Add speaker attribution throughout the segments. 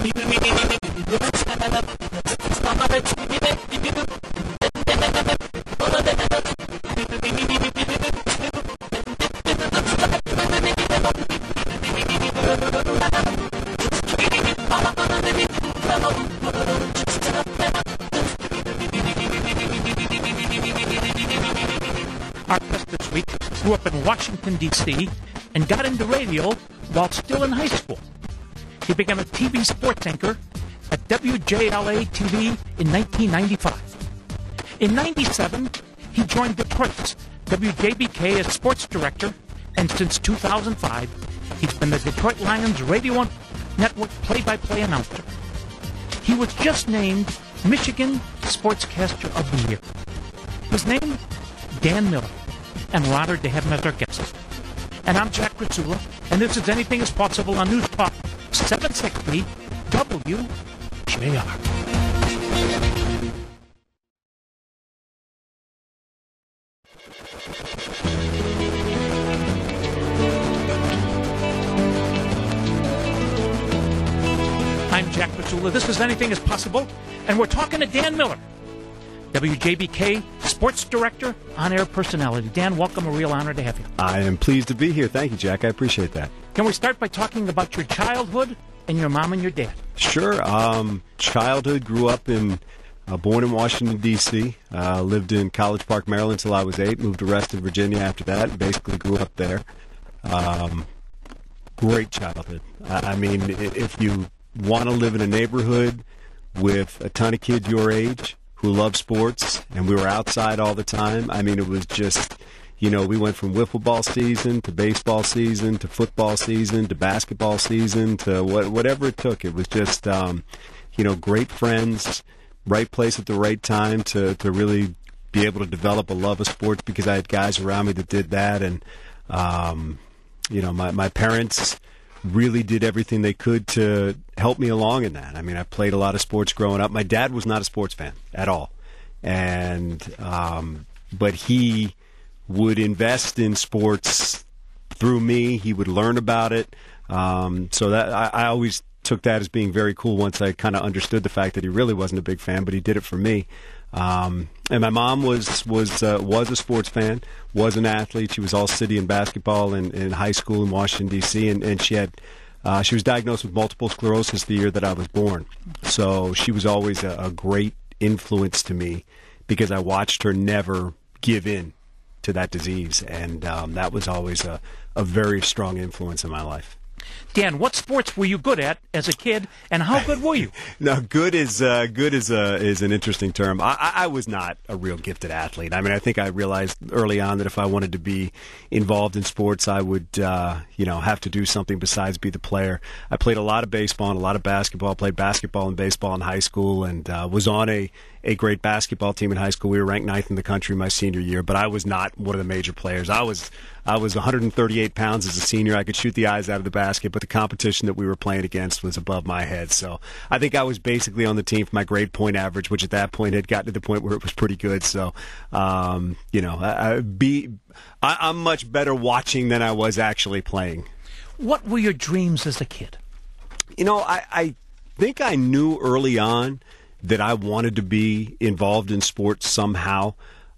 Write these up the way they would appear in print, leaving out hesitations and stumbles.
Speaker 1: Our guest this week grew up in Washington, D.C., and got into radio while still in high school. He became a TV sports anchor at WJLA-TV in 1995. In 97, he joined Detroit's WJBK as sports director, and since 2005, he's been the Detroit Lions Radio Network play-by-play announcer. He was just named Michigan Sportscaster of the Year. His name? Dan Miller, and we're honored to have him as our guest. And I'm Jack Rizzula, and this is Anything is Possible on News Talk 760 WJR. I'm Jack Rizzula. This is Anything is Possible, and we're talking to Dan Miller, WJBK sports director, on-air personality. Dan, welcome. A real honor to have you.
Speaker 2: I am pleased to be here. Thank you, Jack. I appreciate that.
Speaker 1: Can we start by talking about your childhood and your mom and your dad?
Speaker 2: Sure. Childhood, grew up born in Washington, D.C., lived in College Park, Maryland until I was 8, moved to Reston, Virginia after that, and basically grew up there. Great childhood. I mean, if you want to live in a neighborhood with a ton of kids your age who love sports, and we were outside all the time. I mean, it was just, we went from wiffle ball season to baseball season to football season to basketball season to whatever it took. It was just, great friends, right place at the right time to really be able to develop a love of sports because I had guys around me that did that. And, my parents really did everything they could to help me along in that. I mean, I played a lot of sports growing up. My dad was not a sports fan at all, and but he would invest in sports through me. He would learn about it, so that I always took that as being very cool once I kind of understood the fact that he really wasn't a big fan, but he did it for me. And my mom was a sports fan, was an athlete. She was all city in basketball in high school in Washington, D.C., and she was diagnosed with multiple sclerosis the year that I was born. So she was always a great influence to me because I watched her never give in to that disease, and that was always a very strong influence in my life.
Speaker 1: Dan, what sports were you good at as a kid, and how good were you?
Speaker 2: No, good is an interesting term. I was not a real gifted athlete. I mean, I think I realized early on that if I wanted to be involved in sports, I would have to do something besides be the player. I played a lot of baseball and a lot of basketball. Played basketball and baseball in high school, and was on a great basketball team in high school. We were ranked 9th in the country my senior year, but I was not one of the major players. I was 138 pounds as a senior. I could shoot the eyes out of the basket, but the competition that we were playing against was above my head. So I think I was basically on the team for my grade point average, which at that point had gotten to the point where it was pretty good. So, I'm much better watching than I was actually playing.
Speaker 1: What were your dreams as a kid?
Speaker 2: I think I knew early on that I wanted to be involved in sports somehow.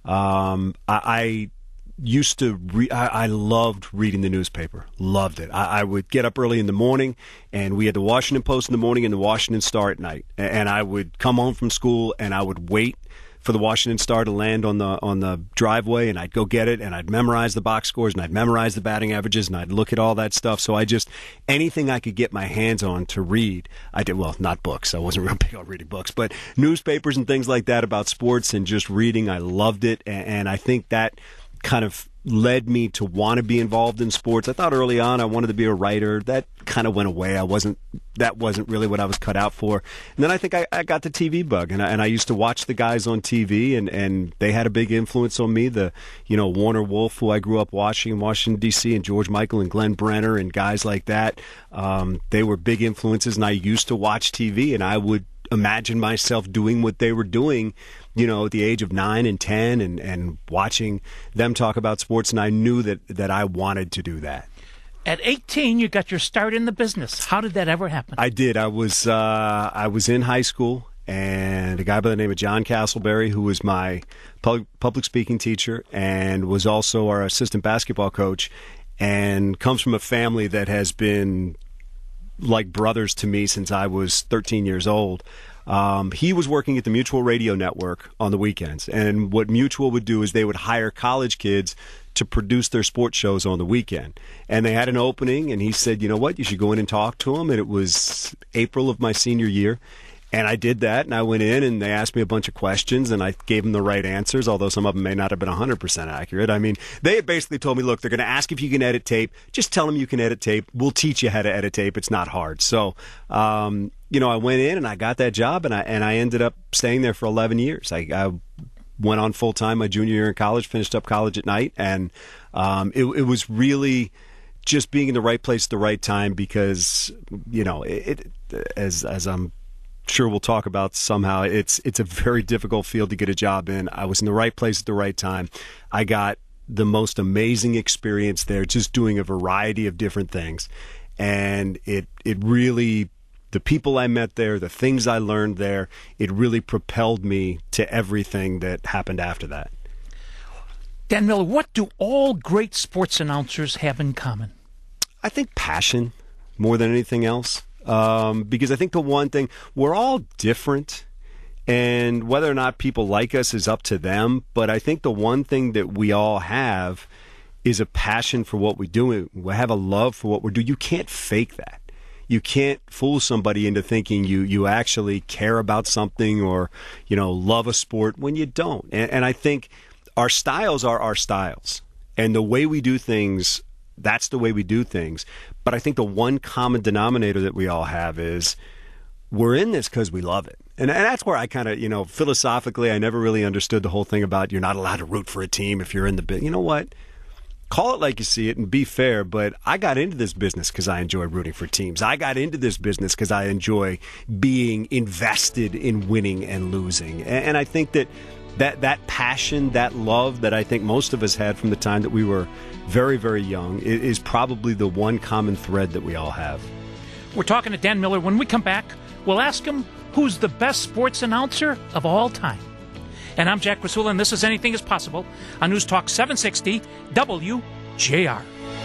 Speaker 2: I used to I loved reading the newspaper. Loved it. I would get up early in the morning, and we had the Washington Post in the morning and the Washington Star at night. And I would come home from school, and I would wait for the Washington Star to land on the driveway, and I'd go get it, and I'd memorize the box scores, and I'd memorize the batting averages, and I'd look at all that stuff. So anything I could get my hands on to read, I did. Well, not books. I wasn't real big on reading books, but newspapers and things like that about sports and just reading. I loved it, and I think that kind of led me to want to be involved in sports. I thought early on I wanted to be a writer. That kind of went away. That wasn't really what I was cut out for. And then I think I got the TV bug, and I used to watch the guys on TV, and they had a big influence on me. Warner Wolf, who I grew up watching in Washington, D.C., and George Michael and Glenn Brenner and guys like that. They were big influences, and I used to watch TV, and I would imagine myself doing what they were doing, at the age of 9 and 10 and watching them talk about sports, and I knew that I wanted to do that.
Speaker 1: At 18, you got your start in the business. How did that ever happen?
Speaker 2: I did. I was in high school, and a guy by the name of John Castleberry, who was my public speaking teacher and was also our assistant basketball coach, and comes from a family that has been like brothers to me since I was 13 years old. He was working at the Mutual Radio Network on the weekends, and what Mutual would do is they would hire college kids to produce their sports shows on the weekend. And they had an opening, and he said, you know what, you should go in and talk to them. And it was April of my senior year. And I did that, and I went in, and they asked me a bunch of questions, and I gave them the right answers, although some of them may not have been 100% accurate. I mean, they basically told me, look, they're going to ask if you can edit tape. Just tell them you can edit tape. We'll teach you how to edit tape. It's not hard. So, I went in, and I got that job, and I ended up staying there for 11 years. I went on full-time my junior year in college, finished up college at night, and it was really just being in the right place at the right time because, as I'm sure we'll talk about somehow, it's a very difficult field to get a job in. I was in the right place at the right time. I got the most amazing experience there, just doing a variety of different things. And it really, the people I met there, the things I learned there, it really propelled me to everything that happened after that.
Speaker 1: Dan Miller, what do all great sports announcers have in common?
Speaker 2: I think passion more than anything else. Because I think the one thing, we're all different, and whether or not people like us is up to them. But I think the one thing that we all have is a passion for what we do. We have a love for what we do. You can't fake that. You can't fool somebody into thinking you actually care about something or, love a sport when you don't. And I think our styles are our styles. And the way we do things, that's the way we do things. But I think the one common denominator that we all have is we're in this because we love it. And that's where I kind of, philosophically, I never really understood the whole thing about you're not allowed to root for a team if you're in the business. You know what? Call it like you see it and be fair, but I got into this business because I enjoy rooting for teams. I got into this business because I enjoy being invested in winning and losing. And I think that passion, that love that I think most of us had from the time that we were very, very young is probably the one common thread that we all have.
Speaker 1: We're talking to Dan Miller. When we come back, we'll ask him who's the best sports announcer of all time. And I'm Jack Krasula, and this is Anything is Possible on News Talk 760 WJR.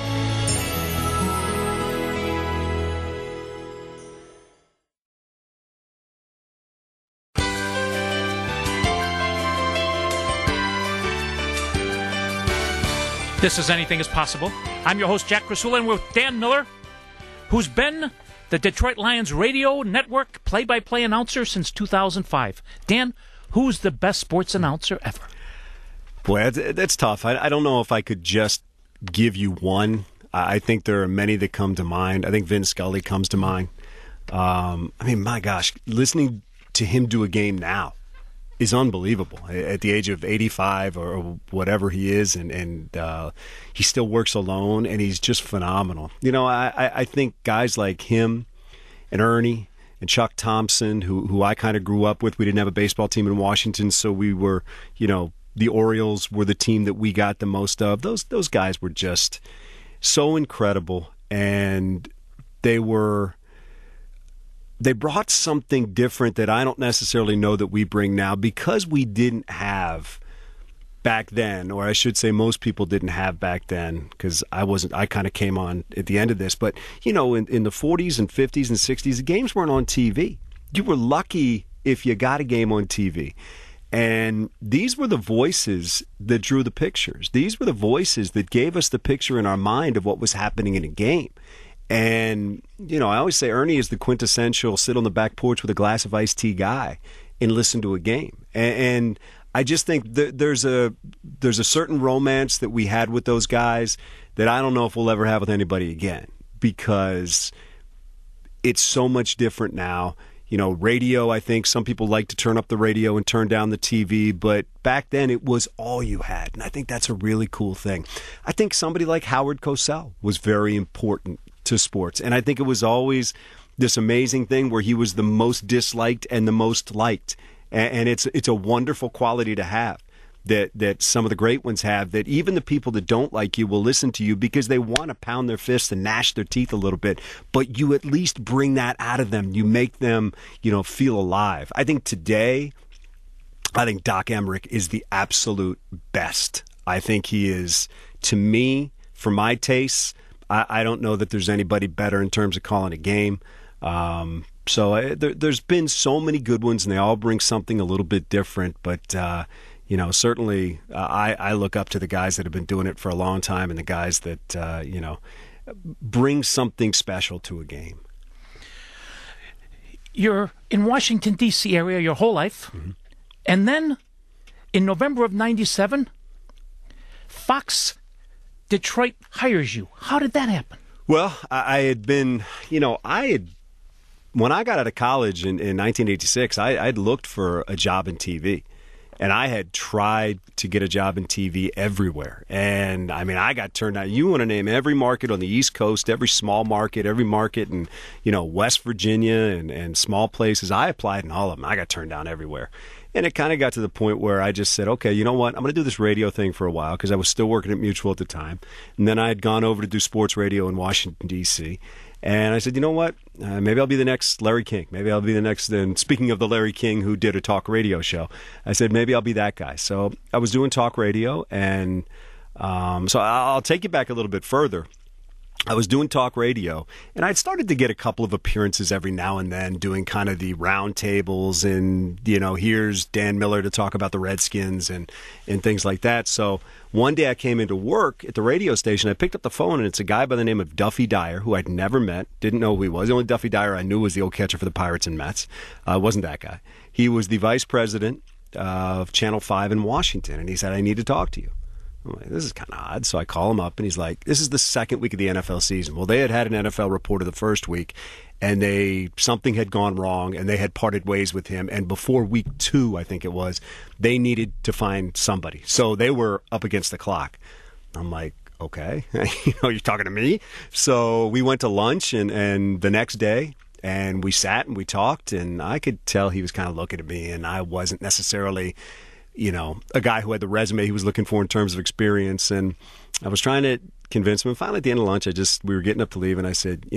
Speaker 1: This is Anything is Possible. I'm your host, Jack Krasula, and we're with Dan Miller, who's been the Detroit Lions radio network play-by-play announcer since 2005. Dan, who's the best sports announcer ever?
Speaker 2: Boy, that's tough. I don't know if I could just give you one. I think there are many that come to mind. I think Vin Scully comes to mind. My gosh, listening to him do a game now is unbelievable. At the age of 85 or whatever he is, and he still works alone, and he's just phenomenal. I think guys like him and Ernie and Chuck Thompson, who I kind of grew up with. We didn't have a baseball team in Washington, so we were, the Orioles were the team that we got the most of. Those guys were just so incredible, and they brought something different that I don't necessarily know that we bring now because we didn't have back then, or I should say most people didn't have back then, because I kind of came on at the end of this. But, in the 40s and 50s and 60s, the games weren't on TV. You were lucky if you got a game on TV. And these were the voices that drew the pictures. These were the voices that gave us the picture in our mind of what was happening in a game. And, I always say Ernie is the quintessential sit on the back porch with a glass of iced tea guy and listen to a game. And I just think there's a certain romance that we had with those guys that I don't know if we'll ever have with anybody again, because it's so much different now. Radio, I think some people like to turn up the radio and turn down the TV, but back then it was all you had. And I think that's a really cool thing. I think somebody like Howard Cosell was very important to sports. And I think it was always this amazing thing where he was the most disliked and the most liked. And it's a wonderful quality to have. that some of the great ones have, that even the people that don't like you will listen to you because they want to pound their fists and gnash their teeth a little bit, but you at least bring that out of them. You make them, feel alive. I think today, Doc Emmerich is the absolute best. I think he is, to me, for my tastes, I don't know that there's anybody better in terms of calling a game. There's been so many good ones, and they all bring something a little bit different. But, certainly I look up to the guys that have been doing it for a long time and the guys that, bring something special to a game.
Speaker 1: You're in Washington, D.C. area your whole life. Mm-hmm. And then in November of 97, Fox Detroit hires you. How did that happen?
Speaker 2: Well, I had been, when I got out of college in 1986, I'd looked for a job in TV. And I had tried to get a job in TV everywhere. And, I got turned down. You want to name every market on the East Coast, every small market, every market in, West Virginia and small places. I applied in all of them. I got turned down everywhere. And it kind of got to the point where I just said, okay, you know what? I'm going to do this radio thing for a while because I was still working at Mutual at the time. And then I had gone over to do sports radio in Washington, D.C., and I said, you know what? Maybe I'll be the next Larry King. Maybe I'll be the next. And speaking of the Larry King who did a talk radio show, I said, maybe I'll be that guy. So I was doing talk radio. And so I'll take you back a little bit further. I was doing talk radio, and I'd started to get a couple of appearances every now and then doing kind of the round tables and, here's Dan Miller to talk about the Redskins and things like that. So one day I came into work at the radio station. I picked up the phone, and it's a guy by the name of Duffy Dyer, who I'd never met, didn't know who he was. The only Duffy Dyer I knew was the old catcher for the Pirates and Mets. Wasn't that guy. He was the vice president of Channel 5 in Washington, and he said, I need to talk to you. I'm like, this is kind of odd. So I call him up, and he's like, this is the second week of the NFL season. Well, they had an NFL reporter the first week, and something had gone wrong, and they had parted ways with him. And before week 2, I think it was, they needed to find somebody. So they were up against the clock. I'm like, okay, you're talking to me? So we went to lunch, and the next day, and we sat and we talked, and I could tell he was kind of looking at me, and I wasn't necessarily a guy who had the resume he was looking for in terms of experience. And I was trying to convince him. And finally, at the end of lunch, we were getting up to leave, and I said,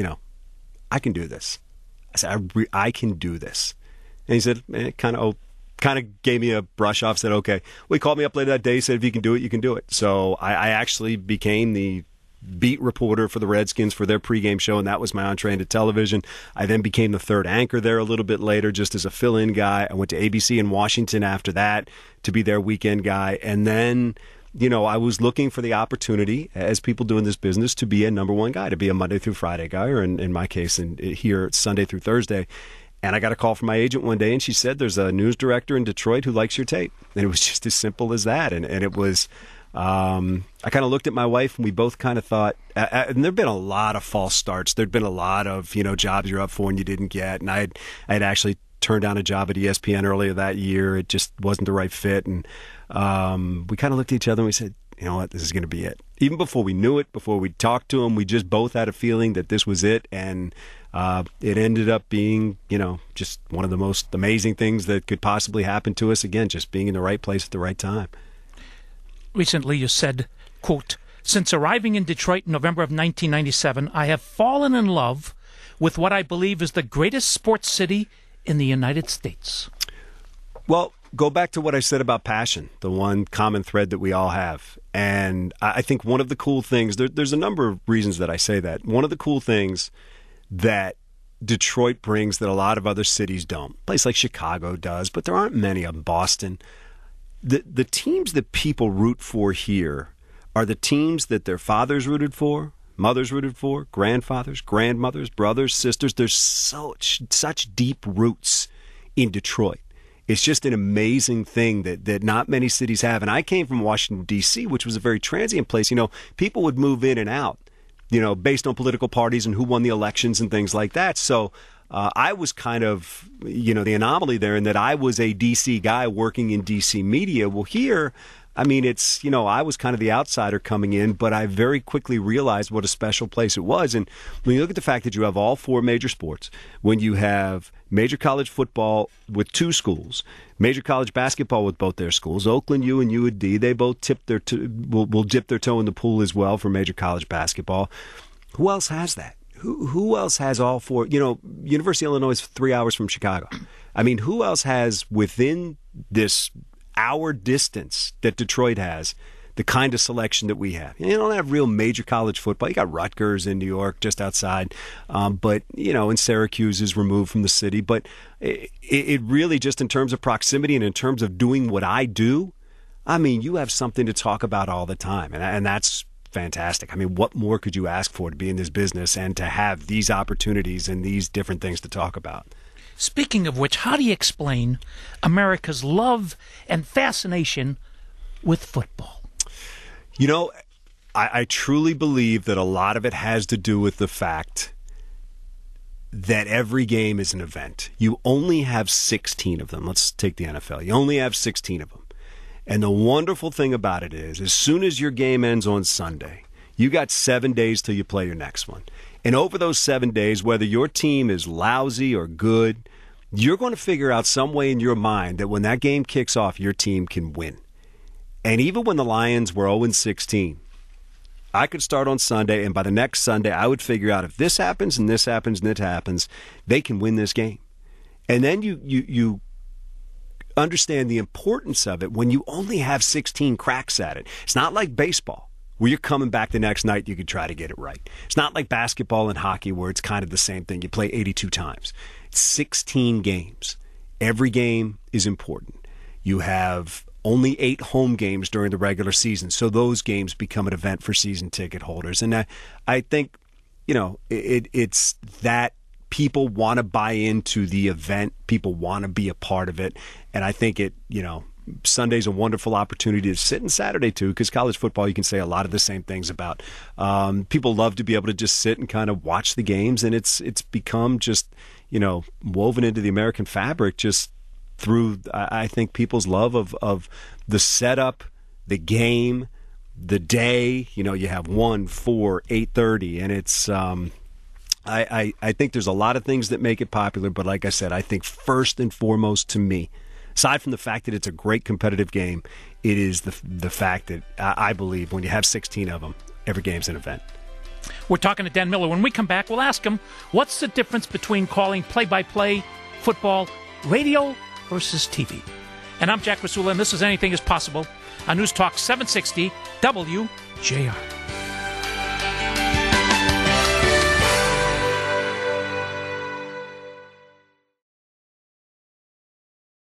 Speaker 2: I can do this. I said, I can do this. And he said, kind of gave me a brush off, said, okay. Well, he called me up later that day, he said, if you can do it, you can do it. So I actually became the beat reporter for the Redskins for their pregame show, and that was my entree into television. I then became the third anchor there a little bit later, just as a fill-in guy. I went to ABC in Washington after that to be their weekend guy. And then, I was looking for the opportunity, as people do in this business, to be a number one guy, to be a Monday through Friday guy, or in my case, here it's Sunday through Thursday. And I got a call from my agent one day, and she said, there's a news director in Detroit who likes your tape. And it was just as simple as that. And it was... I kind of looked at my wife, and we both kind of thought, and there'd been a lot of false starts. There'd been a lot of, jobs you're up for and you didn't get. And I had actually turned down a job at ESPN earlier that year. It just wasn't the right fit. And we kind of looked at each other and we said, you know what, this is going to be it. Even before we knew it, before we talked to him, we just both had a feeling that this was it. And it ended up being, just one of the most amazing things that could possibly happen to us. Again, just being in the right place at the right time.
Speaker 1: Recently you said, quote, since arriving in Detroit in November of 1997, I have fallen in love with what I believe is the greatest sports city in the United States.
Speaker 2: Well, go back to what I said about passion, the one common thread that we all have. And I think one of the cool things, there's a number of reasons that I say that. One of the cool things that Detroit brings that a lot of other cities don't. A place like Chicago does, but there aren't many of them. Boston. The teams that people root for here are the teams that their fathers rooted for, mothers rooted for, grandfathers, grandmothers, brothers, sisters. There's such deep roots in Detroit. It's just an amazing thing that not many cities have. And I came from Washington, D.C., which was a very transient place. People would move in and out, based on political parties and who won the elections and things like that. So I was kind of, the anomaly there in that I was a D.C. guy working in D.C. media. Well, here, I mean, it's, I was kind of the outsider coming in, but I very quickly realized what a special place it was. And when you look at the fact that you have all 4 major sports, when you have major college football with 2 schools, major college basketball with both their schools, Oakland U and UD, they both will dip their toe in the pool as well for major college basketball. Who else has that? Who else has all 4? University of Illinois is 3 hours from Chicago. I mean, who else has within this hour distance that Detroit has the kind of selection that we have? You don't have real major college football. You got Rutgers in New York just outside, but and Syracuse is removed from the city. But it really, just in terms of proximity and in terms of doing what I do, I mean, you have something to talk about all the time, and that's fantastic. I mean, what more could you ask for to be in this business and to have these opportunities and these different things to talk about?
Speaker 1: Speaking of which, how do you explain America's love and fascination with football?
Speaker 2: I truly believe that a lot of it has to do with the fact that every game is an event. You only have 16 of them. Let's take the NFL. You only have 16 of them. And the wonderful thing about it is, as soon as your game ends on Sunday, you got 7 days till you play your next one. And over those 7 days, whether your team is lousy or good, you're going to figure out some way in your mind that when that game kicks off, your team can win. And even when the Lions were 0-16, I could start on Sunday, and by the next Sunday, I would figure out if this happens and this happens and this happens, they can win this game. And then you understand the importance of it when you only have 16 cracks at it. It's not like baseball, where you're coming back the next night, you could try to get it right. It's not like basketball and hockey, where it's kind of the same thing. You play 82 times. It's 16 games. Every game is important. You have only 8 home games during the regular season, so those games become an event for season ticket holders. And I think, it's that people want to buy into the event. People want to be a part of it. And I think Sunday's a wonderful opportunity to sit, and Saturday too, because college football, you can say a lot of the same things about. People love to be able to just sit and kind of watch the games, and it's become just, woven into the American fabric just through, I think, people's love of the setup, the game, the day. You have 1, 4, 8:30, and it's I think there's a lot of things that make it popular, but like I said, I think first and foremost to me, aside from the fact that it's a great competitive game, it is the fact that I believe when you have 16 of them, every game's an event.
Speaker 1: We're talking to Dan Miller. When we come back, we'll ask him, what's the difference between calling play-by-play football radio versus TV? And I'm Jack Rasula, and this is Anything is Possible on News Talk 760 WJR.